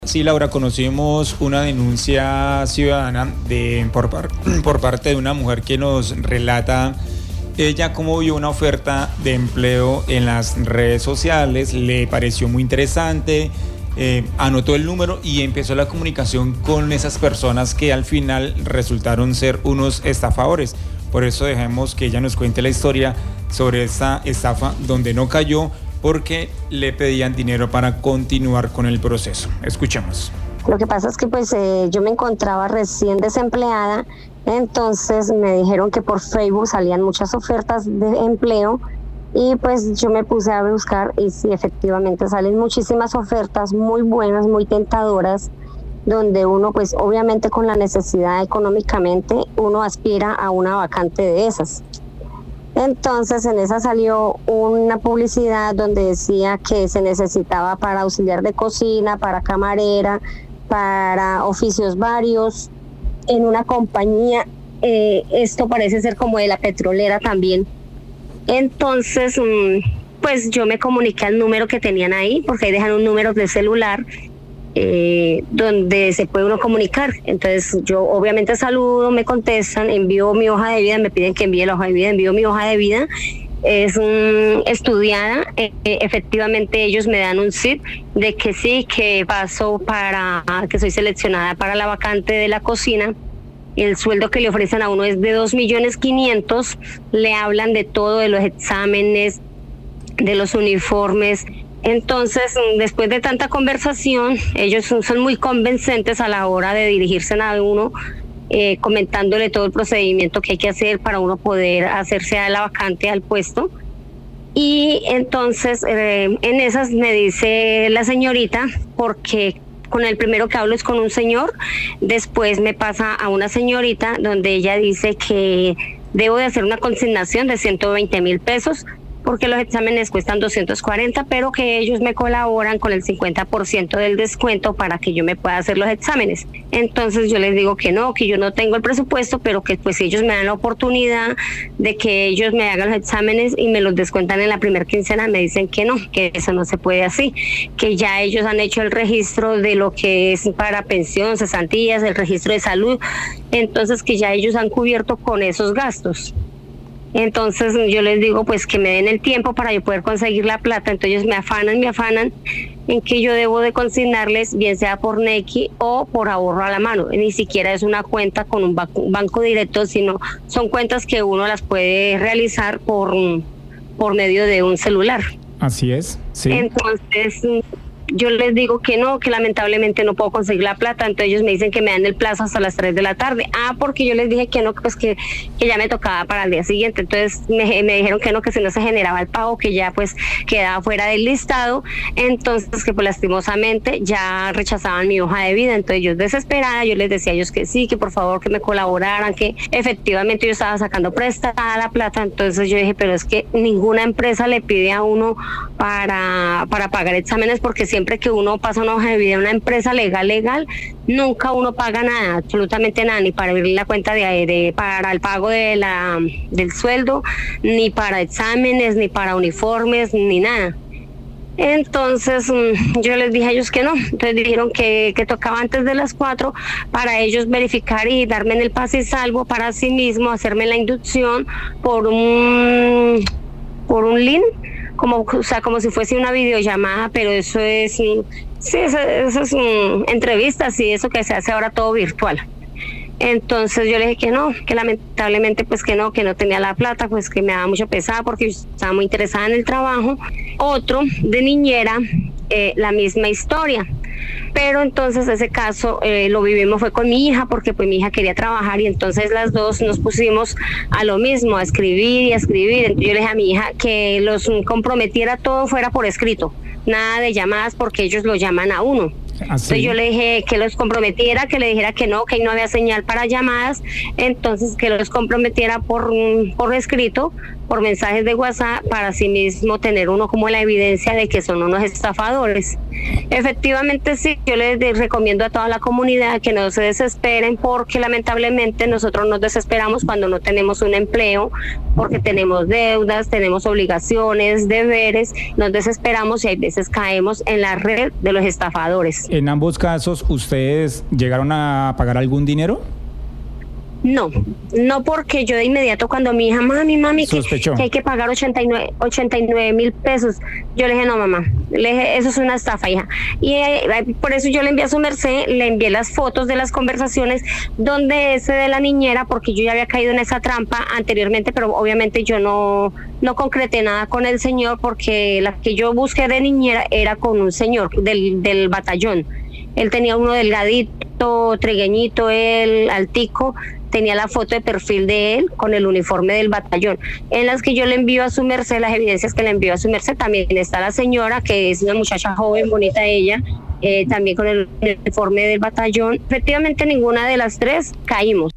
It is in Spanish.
Sí, Laura, conocimos una denuncia ciudadana por parte de una mujer que nos relata ella cómo vio una oferta de empleo en las redes sociales, le pareció muy interesante, anotó el número y empezó la comunicación con esas personas que al final resultaron ser unos estafadores. Por eso dejemos que ella nos cuente la historia sobre esta estafa donde no cayó, porque le pedían dinero para continuar con el proceso. Escuchemos. Lo que pasa es que yo me encontraba recién desempleada, entonces me dijeron que por Facebook salían muchas ofertas de empleo y pues yo me puse a buscar y sí, efectivamente salen muchísimas ofertas muy buenas, muy tentadoras, donde uno pues obviamente con la necesidad económicamente uno aspira a una vacante de esas. Entonces en esa salió una publicidad donde decía que se necesitaba para auxiliar de cocina, para camarera, para oficios varios, en una compañía, esto parece ser como de la petrolera también. Entonces, pues yo me comuniqué al número que tenían ahí, porque ahí dejan un número de celular, donde se puede uno comunicar. Entonces yo obviamente saludo, me contestan, envío mi hoja de vida, me piden que envíe la hoja de vida, envío mi hoja de vida, es estudiada, efectivamente ellos me dan un SID de que sí, que paso para, que soy seleccionada para la vacante de la cocina. El sueldo que le ofrecen a uno es de 2.500.000, le hablan de todo, de los exámenes, de los uniformes. Entonces, después de tanta conversación, ellos son muy convincentes a la hora de dirigirse a uno, comentándole todo el procedimiento que hay que hacer para uno poder hacerse a la vacante, al puesto. Y entonces, en esas me dice la señorita, porque con el primero que hablo es con un señor, después me pasa a una señorita donde ella dice que debo de hacer una consignación de 120.000 pesos, porque los exámenes cuestan 240, pero que ellos me colaboran con el 50% del descuento para que yo me pueda hacer los exámenes. Entonces yo les digo que no, que yo no tengo el presupuesto, pero que pues ellos me dan la oportunidad de que ellos me hagan los exámenes y me los descuentan en la primera quincena. Me dicen que no, que eso no se puede así, que ya ellos han hecho el registro de lo que es para pensión, cesantías, el registro de salud, entonces que ya ellos han cubierto con esos gastos. Entonces yo les digo pues que me den el tiempo para yo poder conseguir la plata. Entonces ellos me afanan en que yo debo de consignarles, bien sea por Nequi o por ahorro a la mano. Ni siquiera es una cuenta con un banco directo, sino son cuentas que uno las puede realizar por medio de un celular. Así es, sí. Entonces yo les digo que no, que lamentablemente no puedo conseguir la plata. Entonces ellos me dicen que me dan el plazo hasta las 3 de la tarde. Porque yo les dije que no, pues que ya me tocaba para el día siguiente. Entonces me dijeron que no, que si no se generaba el pago, que ya pues quedaba fuera del listado. Entonces que pues lastimosamente ya rechazaban mi hoja de vida. Entonces yo desesperada, yo les decía a ellos que sí, que por favor que me colaboraran, que efectivamente yo estaba sacando prestada la plata. Entonces yo dije, pero es que ninguna empresa le pide a uno para pagar exámenes, porque siempre que uno pasa una hoja de vida en una empresa legal, nunca uno paga nada, absolutamente nada, ni para abrir la cuenta para el pago del sueldo, ni para exámenes, ni para uniformes, ni nada. Entonces yo les dije a ellos que no. Entonces dijeron que tocaba antes de las 4 para ellos verificar y darme en el pase y salvo, para sí mismo hacerme la inducción por un link, como si fuese una videollamada, pero eso es, sí, eso es entrevistas y eso que se hace ahora todo virtual. Entonces yo le dije que no, que lamentablemente pues que no tenía la plata, pues que me daba mucho pesar porque yo estaba muy interesada en el trabajo. Otro de niñera, la misma historia. Pero entonces ese caso lo vivimos fue con mi hija, porque pues mi hija quería trabajar y entonces las dos nos pusimos a lo mismo, a escribir y a escribir. Entonces yo le dije a mi hija que los comprometiera todo fuera por escrito, nada de llamadas, porque ellos lo llaman a uno. Entonces yo le dije que los comprometiera, que le dijera que no había señal para llamadas, entonces que los comprometiera por escrito, por mensajes de WhatsApp para así mismo tener uno como la evidencia de que son unos estafadores. Efectivamente sí, yo les recomiendo a toda la comunidad que no se desesperen, porque lamentablemente nosotros nos desesperamos cuando no tenemos un empleo, porque tenemos deudas, tenemos obligaciones, deberes, nos desesperamos y hay veces caemos en la red de los estafadores. En ambos casos, ¿ustedes llegaron a pagar algún dinero? No, porque yo de inmediato cuando mi hija, mami, que hay que pagar 89,000 pesos, yo le dije, no mamá, eso es una estafa, hija. Y por eso yo le envié a su merced, le envié las fotos de las conversaciones donde ese de la niñera, porque yo ya había caído en esa trampa anteriormente, pero obviamente yo no concreté nada con el señor, porque la que yo busqué de niñera era con un señor del batallón. Él tenía uno delgadito, trigueñito, él altico, tenía la foto de perfil de él con el uniforme del batallón. En las que yo le envío a su merced, las evidencias que le envío a su merced, también está la señora, que es una muchacha joven, bonita ella, también con el uniforme del batallón. Efectivamente, ninguna de las tres caímos.